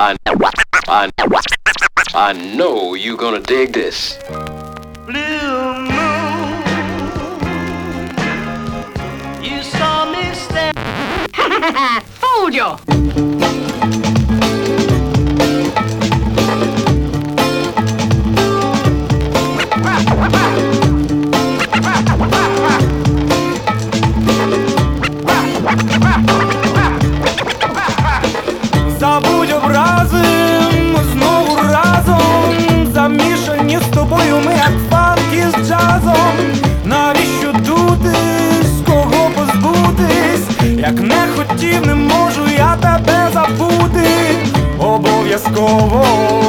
I know you're gonna dig this. Blue moon, you saw me stand. Fooled you! Забудь образи, ми знову разом, замішані з тобою ми як фанк із джазом. Навіщо дутись, кого позбутись? Як не хотів, не можу я тебе забути. Обов'язково